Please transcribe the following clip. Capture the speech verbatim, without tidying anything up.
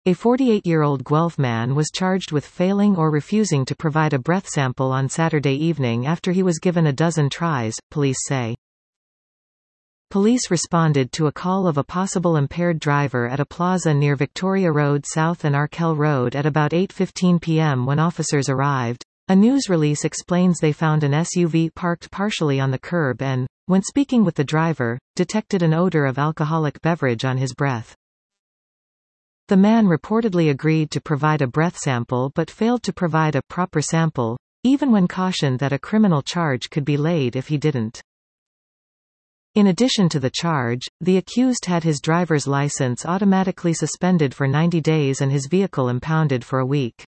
A forty-eight-year-old Guelph man was charged with failing or refusing to provide a breath sample on Saturday evening after he was given a dozen tries, police say. Police responded to a call of a possible impaired driver at a plaza near Victoria Road South and Arkell Road at about eight fifteen p m when officers arrived. A news release explains they found an S U V parked partially on the curb and, when speaking with the driver, detected an odor of alcoholic beverage on his breath. The man reportedly agreed to provide a breath sample but failed to provide a proper sample, even when cautioned that a criminal charge could be laid if he didn't. In addition to the charge, the accused had his driver's license automatically suspended for ninety days and his vehicle impounded for a week.